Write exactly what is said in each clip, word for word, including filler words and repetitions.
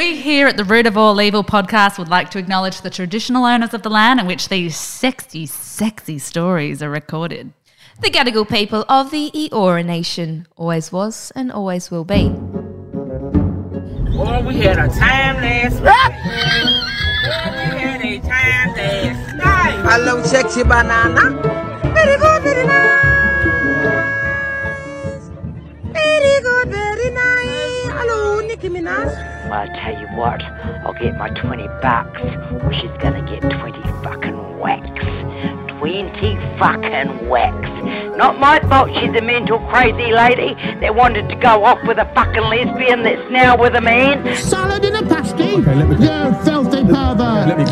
We here at the Root of All Evil podcast would like to acknowledge the traditional owners of the land in which these sexy, sexy stories are recorded. The Gadigal people of the Eora Nation always was and always will be. Oh, we had a time last night. Oh, we had a time last night. Hello, sexy banana. Very good, very nice. Very good, very nice. Hello, Nicki Minaj. Well, I'll tell you what, I'll get my twenty bucks, or she's gonna get twenty fucking whacks. twenty fucking whacks. Not my fault she's a mental crazy lady that wanted to go off with a fucking lesbian that's now with a man. Salad in a pasty? Okay, let me... You filthy pervert! Let me...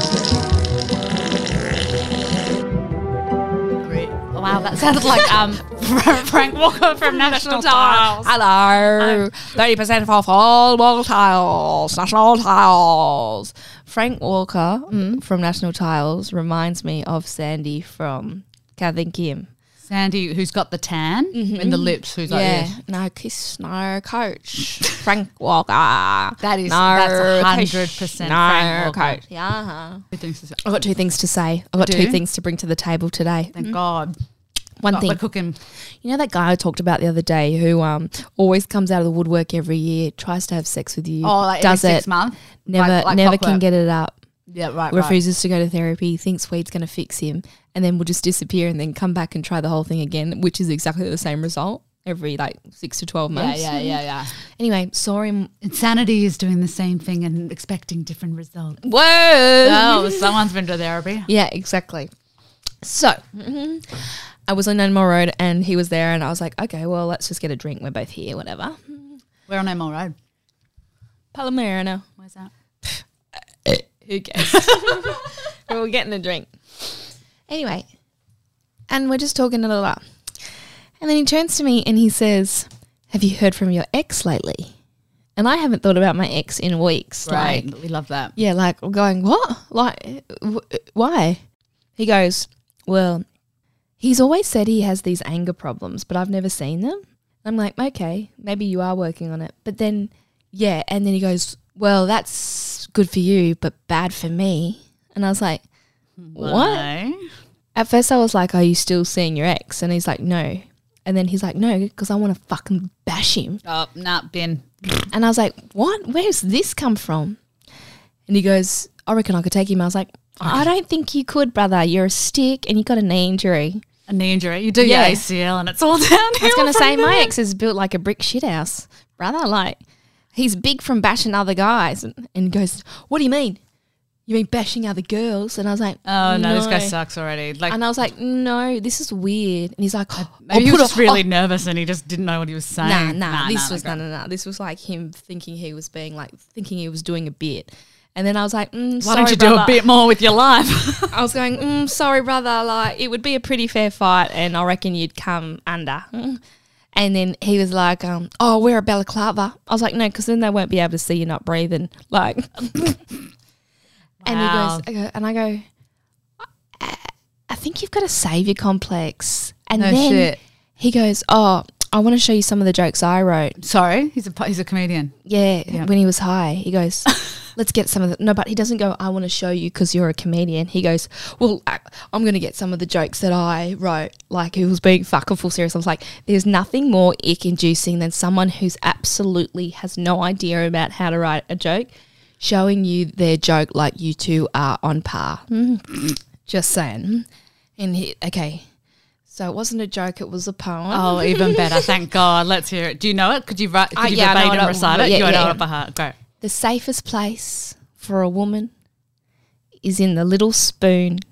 Wow, that sounded like um Frank Walker from National Tiles. Hello. thirty percent off all wall tiles. National Tiles. Frank Walker mm, from National Tiles reminds me of Sandy from Kath and Kim. Sandy, who's got the tan Mm-hmm. in the lips, who's like Yeah. this. No kiss, no coach. Frank Walker. That is, no that's one hundred coach, percent no Frank Walker. coach. Yeah. Two things to say. I've got two things to say. I've got Do? two things to bring to the table today. Thank God. One Oh, thing. we're cooking. You know that guy I talked about the other day who um always comes out of the woodwork every year, tries to have sex with you, Oh, like does every it, six months? never Like- like never clockwork. can get it up, Yeah, right, right. refuses to go to therapy, thinks weed's going to fix him, and then will just disappear and then come back and try the whole thing again, which is exactly the same result every like six to twelve Yeah, months. yeah, yeah, yeah. Anyway, saw him. Insanity is doing the same thing and expecting different results. Whoa! Oh, someone's been to therapy. Yeah, exactly. So mhm. I was on Animal Road and he was there and I was like, okay, well, let's just get a drink. We're both here, whatever. We're on Emil Road. Palomero. Where's that? Who cares? We were getting a drink. Anyway, and we're just talking a little bit. And then he turns to me and he says, have you heard from your ex lately? And I haven't thought about my ex in weeks. Right. Like, We love that. yeah, like I'm going, what? Like, w- why? He goes, well, he's always said he has these anger problems, but I've never seen them. I'm like, okay, maybe you are working on it. But then, yeah, and then he goes, well, that's good for you, but bad for me. And I was like, what? No. At first I was like, are you still seeing your ex? And he's like, no. And then he's like, no, because I want to fucking bash him. Oh, nah, bin. And I was like, what? Where's this come from? And he goes, I reckon I could take him. I was like, I don't think you could, brother. You're a stick and you got a knee injury. A knee injury. You do Yeah. your A C L and it's all downhill. I was going to from say, my there. ex is built like a brick shithouse, brother. Like, he's big from bashing other guys. And, and he goes, what do you mean? You mean bashing other girls? And I was like, Oh, no, this guy sucks already. Like, And I was like, no, this is weird. And he's like, oh, maybe I'll he was put a- just really oh, nervous and he just didn't know what he was saying. Nah, nah, this nah, was nah, no, no, no. This was like him thinking he was being like thinking he was doing a bit, and then I was like, mm, Why sorry, don't you brother. do a bit more with your life? I was going, mm, sorry, brother. Like it would be a pretty fair fight, and I reckon you'd come under. And then he was like, um, oh, wear a balaclava. I was like, no, because then they won't be able to see you not breathing. Like, and he Wow. goes, I go, and I go, I, I think you've got a saviour complex. And No then shit. he goes, oh, I want to show you some of the jokes I wrote. Sorry, he's a he's a comedian. Yeah, Yeah. when he was high, he goes, let's get some of the, no, but he doesn't go, I want to show you because you're a comedian. He goes, well, I, I'm going to get some of the jokes that I wrote. Like he was being fucking full serious. I was like, there's nothing more ick inducing than someone who's absolutely has no idea about how to write a joke, showing you their joke like you two are on par. Just saying. And he, okay. So it wasn't a joke, it was a poem. Oh, even better. Thank God. Let's hear it. Do you know it? Could you write? Could Uh, you yeah, I know verbatim it. recite it? Yeah, you yeah, know yeah. it by heart. Go. The safest place for a woman is in the little spoon.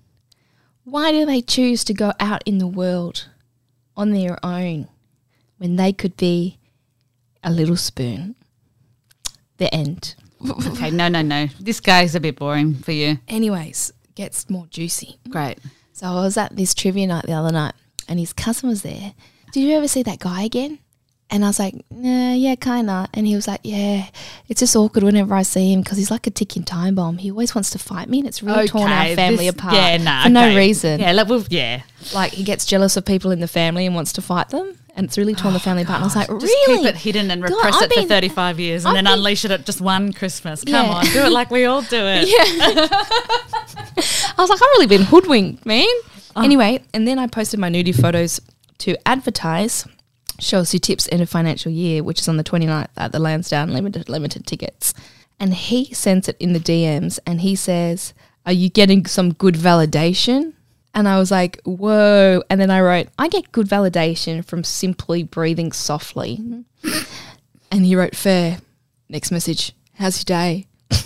Why do they choose to go out in the world on their own when they could be a little spoon? The end. Okay. No, no, no. This guy's a bit boring for you. Anyways, gets more juicy. Great. So I was at this trivia night the other night and his cousin was there. Did you ever see that guy again? And I was like, nah, yeah, kind of. And he was like, yeah, it's just awkward whenever I see him because he's like a ticking time bomb. He always wants to fight me and it's really torn our family this- apart Yeah, nah, for no okay. reason. Yeah, like, well, yeah. Like he gets jealous of people in the family and wants to fight them. And it's really torn the family apart. And I was like, Just really? keep it hidden and God, repress I've it for been- thirty-five years and I've then been- unleash it at just one Christmas. Come Yeah. on, do it like we all do it. I was like, I've really been hoodwinked, man. Oh. Anyway, and then I posted my nudie photos to advertise, show us your tips in a financial year, which is on the twenty-ninth at the Lansdowne Limited Limited Tickets. And he sends it in the D Ms and he says, are you getting some good validation? And I was like, whoa. And then I wrote, I get good validation from simply breathing softly. And he wrote, fair. Next message, how's your day?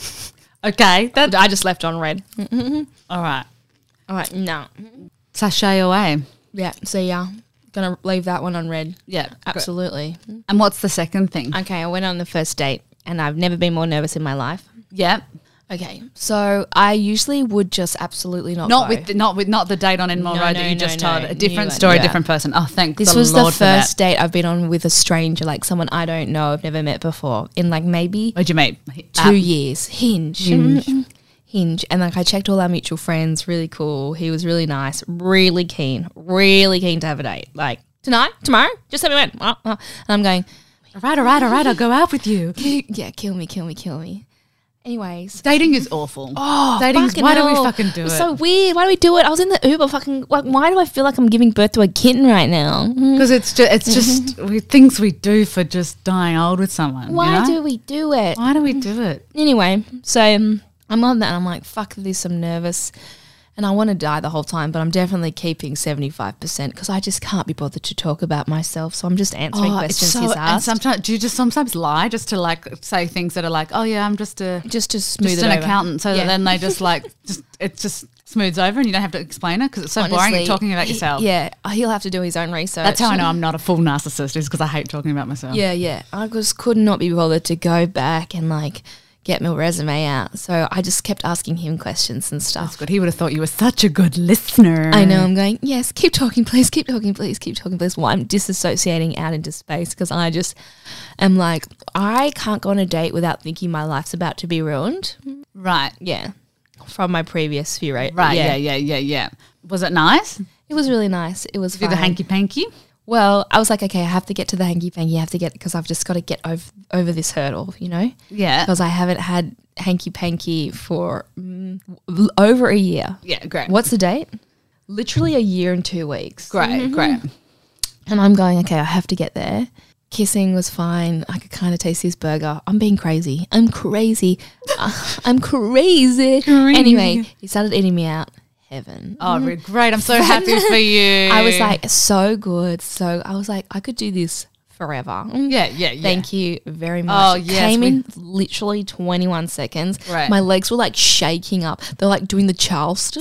Okay, that, I just left on red. all right. All right, no. Sashay away. Yeah, so yeah, gonna leave that one on red. Yeah, Absolutely. And what's the second thing? Okay, I went on the first date and I've never been more nervous in my life. Yeah. Okay, so I usually would just absolutely not Not go. with the, not with not the date on Enmore No, Road no, that you no, just no, told. A new different one, story, yeah. different person. Oh, thank This the was Lord the for that. first date I've been on with a stranger, like someone I don't know, I've never met before, in like maybe Where'd you meet? two App? years. Hinge. Hinge. Mm-mm. Hinge. And like I checked all our mutual friends, really cool. He was really nice, really keen, really keen to have a date. Like tonight, tomorrow, just let me win. Uh, uh. And I'm going, All right, all right, all right. I'll go out with you. yeah, kill me, kill me, kill me. Anyways. Dating is awful. Oh, Dating's, fucking why do we hell. fucking do It it? was so weird. Why do we do it? I was in the Uber fucking, like, why do I feel like I'm giving birth to a kitten right now? Because it's just it's just we, things we do for just dying old with someone. Why you know? do we do it? Why do we do it? Anyway, so um, I'm on that and I'm like, fuck this, I'm nervous. And I want to die the whole time, but I'm definitely keeping seventy-five percent because I just can't be bothered to talk about myself. So I'm just answering Oh, it's questions so, he's and asked. sometimes do you just sometimes lie just to like say things that are like, oh yeah, I'm just a just to smooth just it an over. accountant, so Yeah. that then they just like just it just smooths over and you don't have to explain it because it's so boring Honestly, talking about he- yourself. Yeah, he'll have to do his own research. That's how I know I'm not a full narcissist, is because I hate talking about myself. Yeah, yeah. I just could not be bothered to go back and like get my resume out. So I just kept asking him questions and stuff. That's good. He would have thought you were such a good listener. I know. I'm going, yes, keep talking, please, keep talking, please, keep talking, please. Well, I'm disassociating out into space because I just am like, I can't go on a date without thinking my life's about to be ruined. Right. Yeah. From my previous few, right? Right. Yeah. Yeah. Yeah. Yeah. Was it nice? It was really nice. It was Do the fine. hanky panky? Well, I was like, okay, I have to get to the hanky panky. I have to get, because I've just got to get over, over this hurdle, you know? Yeah. Because I haven't had hanky panky for mm, l- over a year. Yeah. Great. What's the date? Literally a year and two weeks. Great. Great. And I'm going, okay, I have to get there. Kissing was fine. I could kind of taste his burger. I'm being crazy. I'm crazy. uh, I'm crazy. Crazy. Anyway, he started eating me out. Heaven. Oh, re- great. I'm so happy for you. I was like, so good. So I was like, I could do this forever. yeah, yeah, yeah. Thank you very much. Oh, It yes, Came we- in literally twenty-one seconds. Right. My legs were like shaking up. They're like doing the Charleston.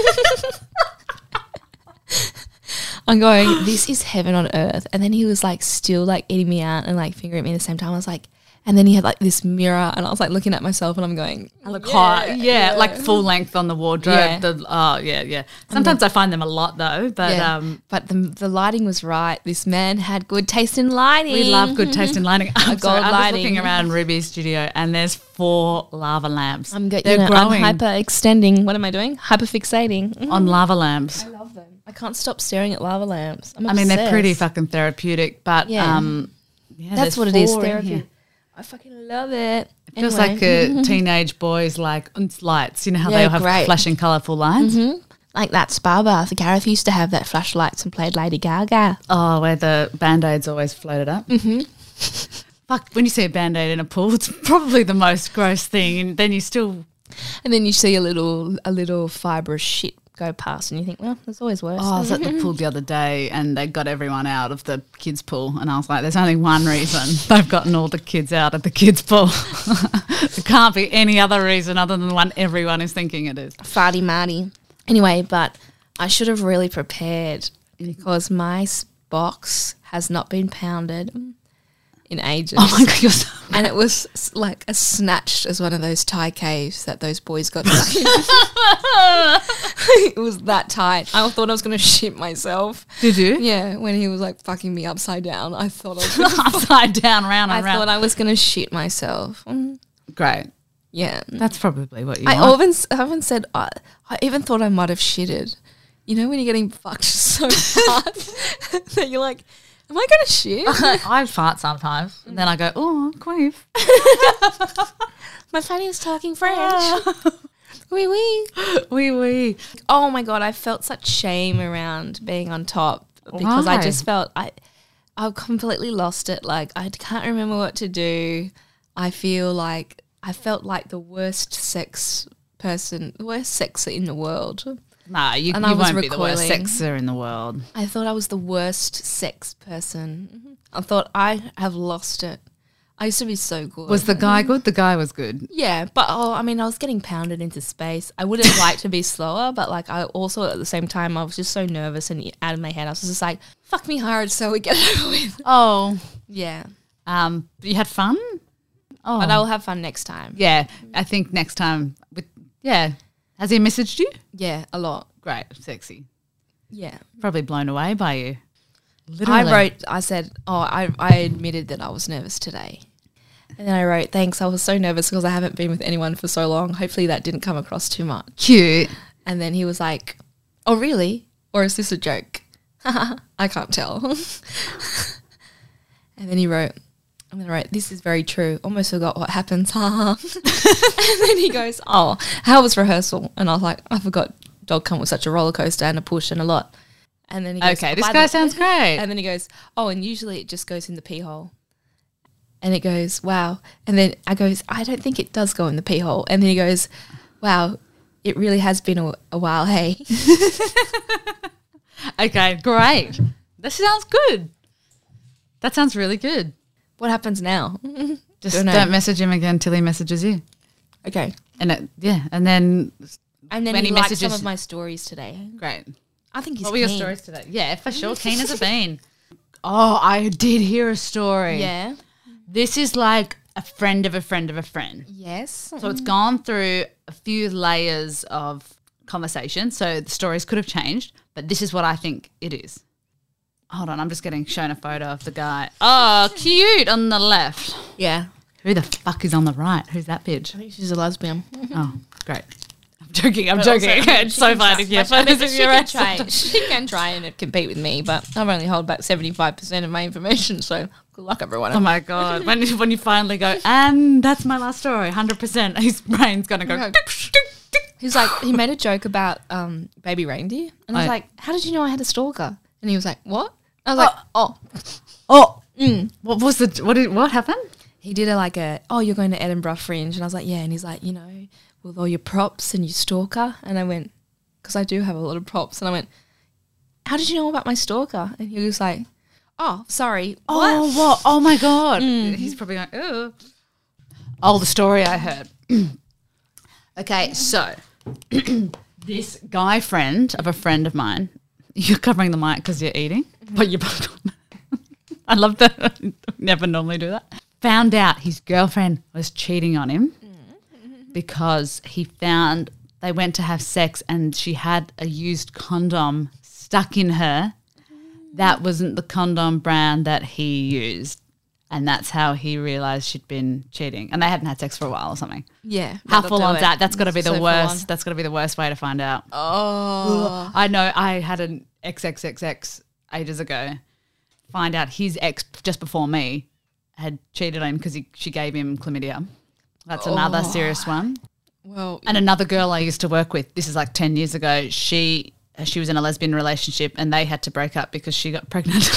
I'm going, this is heaven on earth. And then he was like still like eating me out and like fingering me at the same time. I was like, and then he had like this mirror and I was like looking at myself and I'm going, I look hot. Yeah, like full length on the wardrobe. Yeah. The, oh, yeah, yeah. Sometimes I find them a lot though, but yeah. um, but the, the lighting was right. This man had good taste in lighting. we love good taste in lighting. I'm gold sorry, I was lighting. looking around Ruby's studio and there's four lava lamps. I'm, go- They're you know, growing I'm hyper extending. What am I doing? Hyper fixating. on lava lamps. I love them. I can't stop staring at lava lamps. I'm I mean, they're obsessed. pretty fucking therapeutic, but Yeah. um, yeah, That's there's what it is. four in Therapy. here. I fucking love it. It feels Anyway. like a teenage boys like uns lights. You know how Yeah, they all have great. flashing colourful lights? Like that spa bath. Gareth used to have that flashlights and played Lady Gaga. Oh, where the band-aids always floated up. Mm-hmm. Fuck, when you see a band-aid in a pool, it's probably the most gross thing. And then you still... And then you see a little a little fibrous shit go past and you think, well, there's always worse. Oh, I was at the pool the other day and they got everyone out of the kids' pool. And I was like, there's only one reason they've gotten all the kids out of the kids' pool. There can't be any other reason other than the one everyone is thinking it is. Farty Marty. Anyway, but I should have really prepared because my s- box has not been pounded. in ages. Oh my God, you're so And it was s- like as snatched as one of those Thai caves that those boys got stuck in. It was that tight. I thought I was going to shit myself. Did you? Yeah, when he was like fucking me upside down, I thought I was gonna, Upside down, round I and round. thought I was going to shit myself. Mm, Great. yeah. That's probably what you I want. even, I even said, I, I even thought I might have shitted. You know when you're getting fucked so hard that you're like, am I going to shit? I fart sometimes. And then I go, oh, queef. My fanny is talking French. Wee wee. Wee wee. Oh my God, I felt such shame around being on top because I Why? just felt I I completely lost it. Like I can't remember what to do. I feel like I felt like the worst sex person, the worst sexer in the world. Nah, you, And you I was won't be the worst recoiling. sexer in the world. I thought I was the worst sex person. I thought I have lost it. I used to be so good. Was the guy good? The guy was good. Yeah, but oh, I mean, I was getting pounded into space. I would have liked to be slower, but like I also at the same time I was just so nervous and out of my head. I was just like, "Fuck me hard, so we get it over with." Oh. Yeah, Um, you had fun? Oh. but I will have fun next time. Yeah, I think next time. With Yeah. Has he messaged you? Yeah, a lot. Great. Sexy. Yeah, Probably blown away by you. Literally. I wrote. I said, "Oh, I I admitted that I was nervous today." And then I wrote, "Thanks, I was so nervous because I haven't been with anyone for so long. Hopefully that didn't come across too much." Cute. And then he was like, "Oh, really? Or is this a joke?" I can't tell. And then he wrote, and then I wrote, "This is very true. Almost forgot what happens." And then he goes, "Oh, how was rehearsal?" And I was like, "I forgot dog cunt was such a roller coaster and a push and a lot." And then he goes, Okay, this "By guy the-" sounds great. And then he goes, "Oh, and usually it just goes in the pee hole." And it goes, "Wow." And then I goes, "I don't think it does go in the pee hole." And then he goes, "Wow, it really has been a, a while, hey." Okay, great. This sounds good. That sounds really good. What happens now? Just Don't don't, know. message him again till he messages you. Okay. And it, yeah, and then And then When he, he liked some messages- of my stories today. great. I think he's What were your keen. stories today? Yeah, for sure. Keen as a bean. Oh, I did hear a story. Yeah. This is like a friend of a friend of a friend. Yes. So it's gone through a few layers of conversation. So the stories could have changed, but this is what I think it is. Hold on, I'm just getting shown a photo of the guy. Oh, cute on the left. Yeah. Who the fuck is on the right? Who's that bitch? I think she's a lesbian. Oh, great. I'm joking. I'm But joking. also, I mean, It's she so can funny. try- Yeah, I mean, photos of she your can ass. try. She can try and compete with me, but I've only held back seventy-five percent of my information, so good luck, everyone. Oh my god! When when you finally go, and that's my last story, hundred percent. His brain's gonna go. Okay. He's like, he made a joke about um, baby reindeer, and I was I- like, "How did you know I had a stalker?" And he was like, "What?" I was like, "Oh." Oh, what was the what? Did, what happened? He did a like a, "Oh, you're going to Edinburgh Fringe," and I was like, "Yeah," and he's like, "You know, with all your props and your stalker," and I went, because I do have a lot of props, and I went, "How did you know about my stalker?" And he was like, "Oh, sorry, Oh, what? Oh my god! He's probably going. Oh, oh, the story I heard. Okay, so this guy friend of a friend of mine. You're covering the mic because you're eating, but you're. I love that. Never normally do that. Found out his girlfriend was cheating on him because he found they went to have sex and she had a used condom stuck in her. That wasn't the condom brand that he used. And that's how he realised she'd been cheating. And they hadn't had sex for a while or something. yeah, How that'll full do on's it. that? That's got to be the So full worst. on. That's got to be the worst way to find out. Oh, I know I had an X X X X ages ago find out his ex just before me had cheated on him because she gave him chlamydia. That's another serious one. well, And another girl I used to work with, this is like ten years ago, she she was in a lesbian relationship and they had to break up because she got pregnant.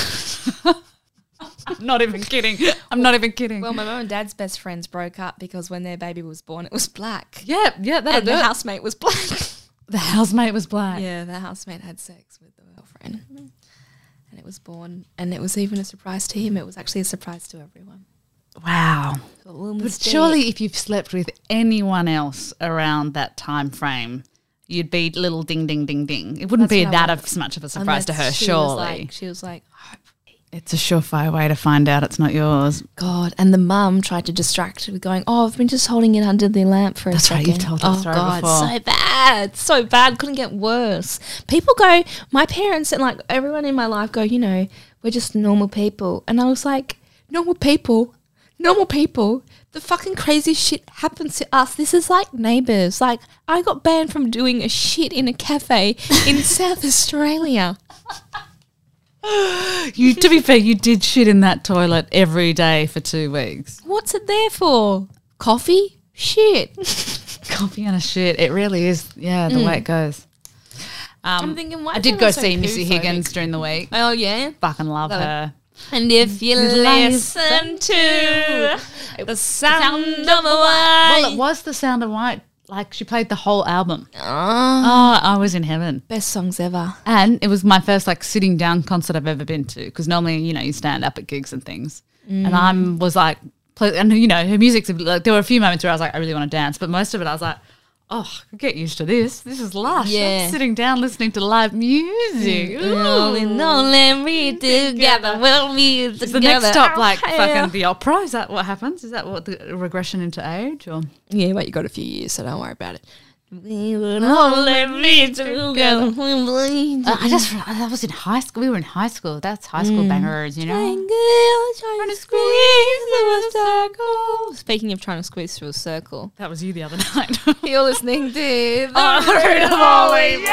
I'm not even kidding. I'm not even kidding. well, my mum and dad's best friends broke up because when their baby was born, it was black, yeah, yeah, that'll and do the it. housemate was black. The housemate was black. Yeah, the housemate had sex with the girlfriend, and it was born, and it was even a surprise to him. It was actually a surprise to everyone. Wow. A little But mistake. surely if you've slept with anyone else around that time frame, you'd be little ding, ding, ding, ding. It wouldn't That's be what I that want. of much of a surprise to Unless her, she surely. Was like, she was like, hopefully. It's a surefire way to find out it's not yours. God, and the mum tried to distract her with going, oh, I've been just holding it under the lamp for a That's right, second. you've told that oh, story God, before. so bad, so bad, couldn't get worse. People go, my parents and like everyone in my life go, you know, we're just normal people. And I was like, normal people, normal people, the fucking crazy shit happens to us. This is like Neighbours. Like, I got banned from doing a shit in a cafe in South Australia. You, to be fair, you did shit in that toilet every day for two weeks. What's it there for? Coffee? Shit. Coffee and a shit. It really is, yeah, the way it goes. Um, I'm thinking, why I is did everyone go so see Missy poo-phobic? Higgins during the week. Oh, yeah? Fucking love Love it. her. And if you listen to the sound of a Well, white. it was The Sound of White. Like, she played the whole album. Oh, Oh, I was in heaven. best songs ever. And it was my first, like, sitting down concert I've ever been to. Because normally, you know, you stand up at gigs and things. Mm. And I was like, play, and, you know, her music's, like, there were a few moments where I was like, I really want to dance. But most of it, I was like, oh, get used to this. This is lush. Yeah. I'm sitting down listening to live music. Only, only we together will be together. Is the next stop Oh, like hell. fucking the opera? Is that what happens? Is that what the regression into age? Or Yeah, but you got a few years, so don't worry about it. We will only be together. Uh, I just I was in high school. We were in high school. That's high school bangers, you know. Trying to squeeze through a circle. Speaking of trying to squeeze through a circle, That was you the other night. you're listening to the Oh, Root of All Evil.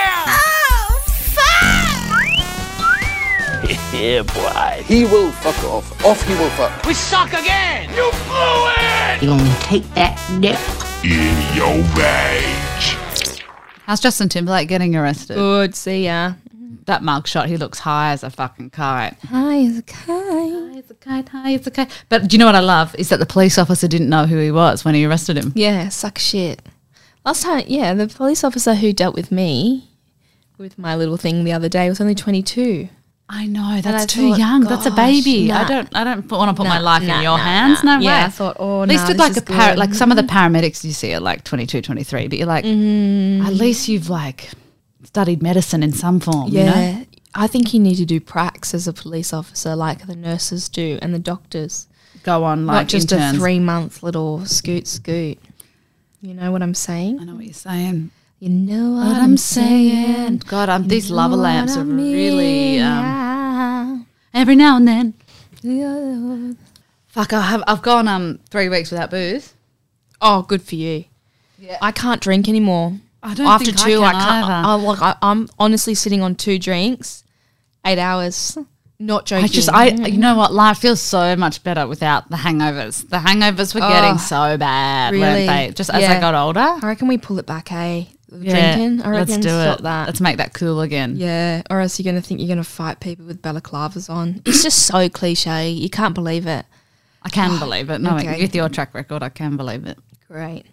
Yeah, boy. He will fuck off. Off he will fuck. We suck again. You blew it. You gonna take that nip? In your rage. How's Justin Timberlake getting arrested? Good, see ya. That mugshot, he looks high as a fucking kite. Hi, is a kite. High as a kite, high as a kite. But do you know what I love? Is that the police officer didn't know who he was when he arrested him. Yeah, suck shit. Last time, yeah, the police officer who dealt with me with my little thing the other day was only twenty-two. I know, that's I too thought, young. That's a gosh, baby. I nah. don't I don't want to put my Nah, life nah, in your nah, hands. nah. No Yeah, way. I thought, oh, At least nah, with this like is a par- good. like some of the paramedics you see are like twenty-two, twenty-three, but you're like, at least you've like studied medicine in some form, Yeah. you know? I think you need to do pracs as a police officer like the nurses do and the doctors. Go on like Not just interns. a three month little scoot scoot. You know what I'm saying? I know what you're saying. You know what, What I'm saying. God, um, these lava lamps are really um, every now and then. then. Fuck, I have I've gone um three weeks without booze. Oh, good for you. Yeah. I can't drink anymore. I don't After think I two, can I, can't. either. I, like, I, I'm honestly sitting on two drinks, eight hours. Not joking. I just, I, you know what? Life feels so much better without the hangovers. The hangovers were getting Oh, so bad, really? weren't they? Just as Yeah. I got older. I reckon we pull it back, eh? Yeah, Drinking. I reckon let's do stop it. that. Let's make that cool again. Yeah, or else you're going to think you're going to fight people with balaclavas on. It's just so cliche. You can't believe it. I can believe it. No, okay. with your track record, I can believe it. Great.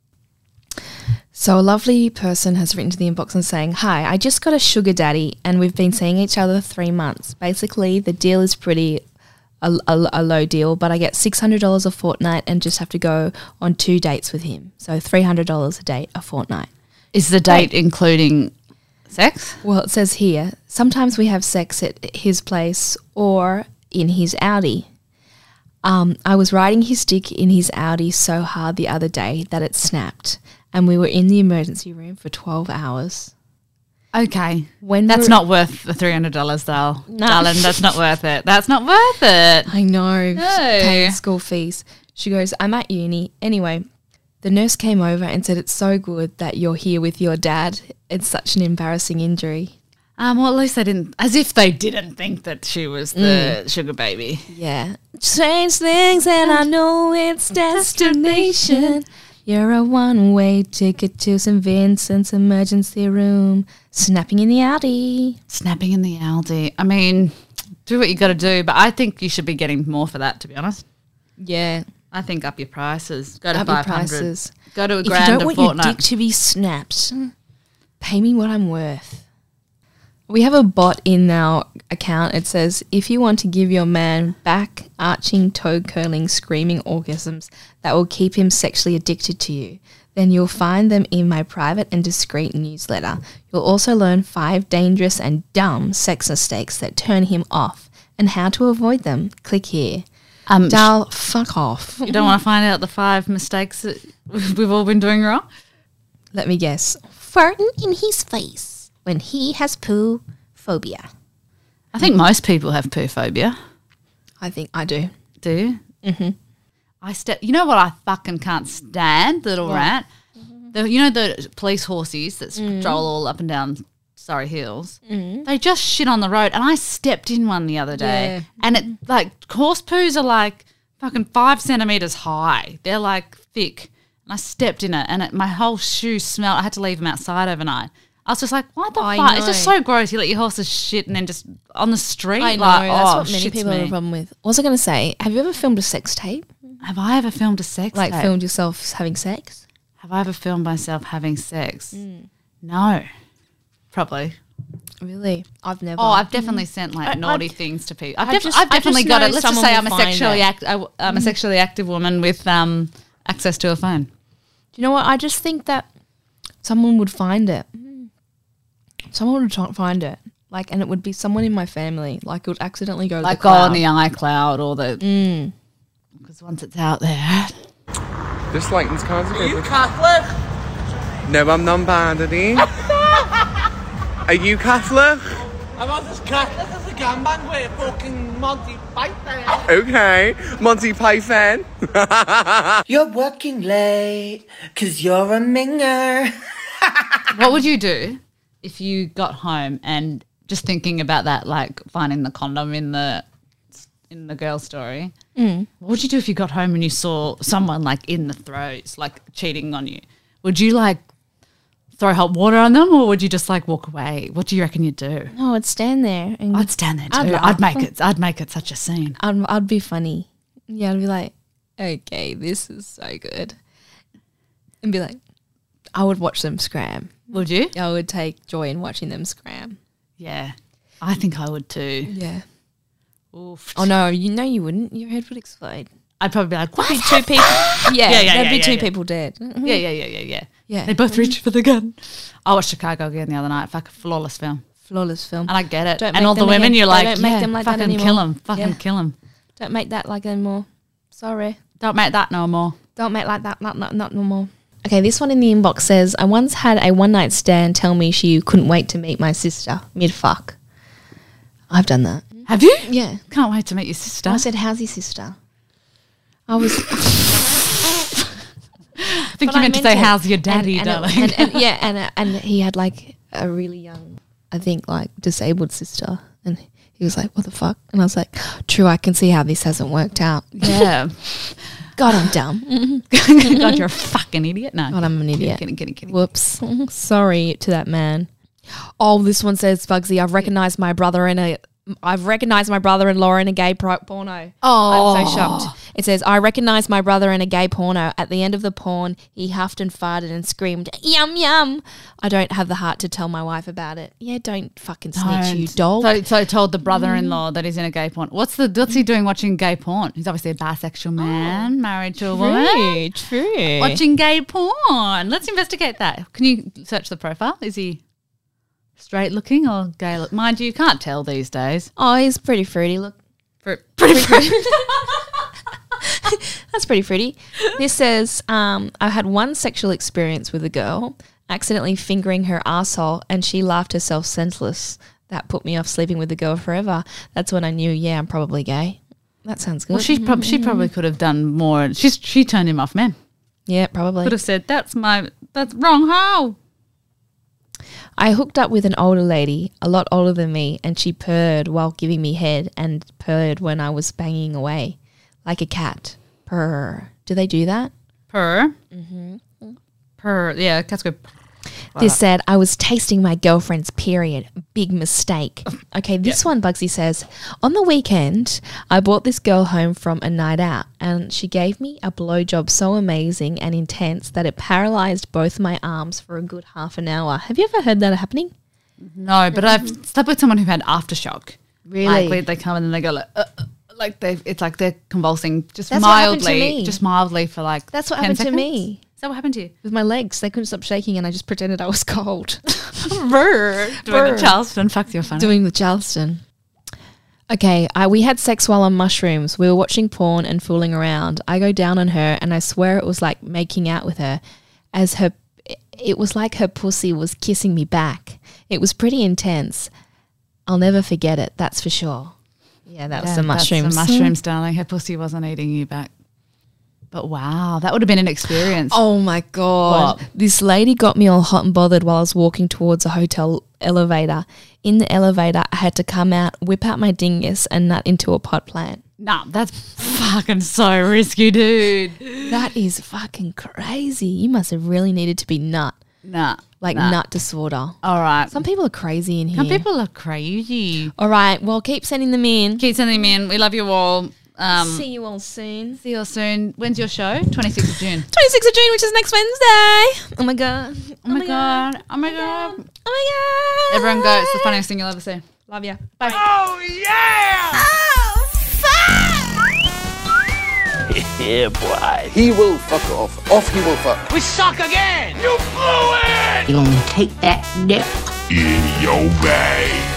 So a lovely person has written to the inbox and saying, hi, I just got a sugar daddy and we've been seeing each other three months. Basically, the deal is pretty a, a, a low deal, but I get six hundred dollars a fortnight and just have to go on two dates with him. So three hundred dollars a date a fortnight. Is the date including sex? Well, it says here, sometimes we have sex at his place or in his Audi. Um, I was riding his dick in his Audi so hard the other day that it snapped, and we were in the emergency room for twelve hours. Okay. When That's we're- not worth the three hundred dollars, though. No. Darling, that's not worth it. That's not worth it. I know, No. paying school fees. She goes, I'm at uni. Anyway, the nurse came over and said, it's so good that you're here with your dad. It's such an embarrassing injury. Um, well, at least they didn't, as if they didn't think that she was the sugar baby. Yeah. Strange things and I know it's destination. You're a one-way ticket to Saint Vincent's emergency room. Snapping in the Audi. Snapping in the Aldi. I mean, do what you got to do, but I think you should be getting more for that, to be honest. Yeah. I think up your prices. Go to Up your five hundred. prices. Go to a If you grand don't a want your fortnight. dick to be snapped, pay me what I'm worth. We have a bot in our account. It says, if you want to give your man back arching, toe curling, screaming orgasms that will keep him sexually addicted to you, then you'll find them in my private and discreet newsletter. You'll also learn five dangerous and dumb sex mistakes that turn him off and how to avoid them, click here. Um, Dal, fuck off. You don't want to find out the five mistakes that we've all been doing wrong? Let me guess. Farting in his face when he has poo phobia. I think most people have poo phobia. I think I do. Do you? Mm-hmm. I step. You know what I fucking can't stand, little rat? Mm-hmm. The, you know the police horses that Mm. stroll all up and down Surrey Hills? Mm. They just shit on the road, and I stepped in one the other day, Yeah. and it like horse poos are like fucking five centimeters high. They're like thick, and I stepped in it, and it, my whole shoe smelled. I had to leave them outside overnight. I was just like, what the I fuck? It's just know. so gross. You let your horses shit and then just on the street. I know, like, that's oh, what many shits people have a me. problem with. What was I going to say? Have you ever filmed a sex tape? Have I ever filmed a sex Like tape? filmed yourself having sex? Have I ever filmed myself having sex? Mm. No. Probably. Really? I've never. Oh, I've definitely sent like I- naughty I've- things to people. I've, I def- just- I've I just definitely got know it. Let's just someone say will I'm a find sexually it. act- I, I'm a sexually active woman with um, access to a phone. Do you know what? I just think that someone would find it. Someone would try- find it. Like, and it would be someone in my family. Like, it would accidentally go to Like the go cloud. on the iCloud or the because once it's out there. This lightning's causing Are you Catholic? No, I'm non-binary. Are you Catholic? I'm not as Catholic as a gangbang with fucking Monty Python. Okay, Monty Python. You're working late because you're a minger. What would you do if you got home and just thinking about that, like finding the condom in the in the girl story? Mm. What would you do if you got home and you saw someone like in the throes, like cheating on you? Would you like throw hot water on them, or would you just like walk away? What do you reckon you'd do? No, I'd stand there. And I'd stand there too. I'd I'd, laugh. make it. I'd make it such a scene. I'd, I'd be funny. Yeah, I'd be like, okay, this is so good. And be like, I would watch them scram. Would you? I would take joy in watching them scram. Yeah, I think I would too. Yeah. Oof. Oh, no, you know you wouldn't. Your head would explode. I'd probably be like, what? There'd be two people. Yeah, Yeah, yeah, there'd yeah, be yeah, two yeah. people dead. Yeah, yeah, yeah, yeah, yeah. Yeah. They both reach for the gun. I watched Chicago again the other night. Fuck, a flawless film. Flawless film. And I get it. Don't and make all the them women, again. you're They like, don't make yeah, them like that fucking anymore. kill them. Fucking Yeah. kill them. Don't make that like anymore. Sorry. Don't make that no more. Don't make like that. Not, not, not no more. Okay, this one in the inbox says, I once had a one night stand tell me she couldn't wait to meet my sister mid fuck. I've done that. Have you? Yeah. Can't wait to meet your sister. I said, how's your sister? I was. I think you meant to say, how's your daddy, and, and, darling? and, and, yeah, and uh, and he had like a really young, I think, like disabled sister, and he was like, "What the fuck?" And I was like, "True, I can see how this hasn't worked out." yeah. God, I'm dumb. God, you're a fucking idiot. No. God, I'm an idiot. Kidding, kidding, kidding. Whoops. Sorry to that man. Oh, this one says, Bugsy, I've recognized my brother in a. I've recognized my brother-in-law in a gay pro- porno. Oh. I'm so shocked. It says, I recognized my brother in a gay porno. At the end of the porn, he huffed and farted and screamed, yum, yum. I don't have the heart to tell my wife about it. Yeah, don't fucking snitch, you dog. So, so told the brother-in-law that he's in a gay porn. What's the what's he doing watching gay porn? He's obviously a bisexual man, married to a woman. true. Watching gay porn. Let's investigate that. Can you search the profile? Is he straight looking or gay look? Mind you, you can't tell these days. Oh, he's pretty fruity. Look. Pretty, pretty, pretty. That's pretty fruity. This says, um, I had one sexual experience with a girl, accidentally fingering her arsehole, and she laughed herself senseless. That put me off sleeping with the girl forever. That's when I knew, yeah, I'm probably gay. That sounds good. Well, she, prob- she probably could have done more. She's, she turned him off, man. yeah, probably. Could have said, that's my, that's wrong hoe. I hooked up with an older lady, a lot older than me, and she purred while giving me head and purred when I was banging away, like a cat. Purr. Do they do that? Purr. Mm-hmm. Purr. Yeah, cats go. This said, I was tasting my girlfriend's period. Big mistake. Okay, this one, Bugsy says, on the weekend, I brought this girl home from a night out and she gave me a blowjob so amazing and intense that it paralyzed both my arms for a good half an hour. Have you ever heard that happening? No, but I've slept with someone who had aftershock. Really? Like where they come in and they go like, uh, uh, like they, it's like they're convulsing just That's what happened to mildly, me. just mildly for like. That's what ten happened seconds. to me. Is that what happened to you? With my legs. They couldn't stop shaking and I just pretended I was cold. Brr. Doing the Charleston. Fuck, you're funny. Doing the Charleston. Okay, I, we had sex while on mushrooms. We were watching porn and fooling around. I go down on her and I swear it was like making out with her as her, it was like her pussy was kissing me back. It was pretty intense. I'll never forget it, that's for sure. Yeah, that was Yeah, the mushrooms. That's the mushrooms, darling. Her pussy wasn't eating you back. But wow, that would have been an experience. Oh my God. What? This lady got me all hot and bothered while I was walking towards a hotel elevator. In the elevator, I had to come out, whip out my dingus and nut into a pot plant. Nah, that's fucking so risky, dude. That is fucking crazy. You must have really needed to be nut. Nah. Like nah. nut disorder. All right. Some people are crazy in here. Some people are crazy. All right, well, keep sending them in. Keep sending them in. We love you all. Um, See you all soon. See you all soon. When's your show? twenty-sixth of June. twenty-sixth of June, which is next Wednesday. Oh my God. Oh my God. Oh my God. Oh my God. Everyone go. It's the funniest thing you'll ever see. Love you. Bye. Oh, yeah! Oh, fuck! Yeah, boy. He will fuck off. Off he will fuck. We suck again! You blew it! You gonna take that nip? In your bag.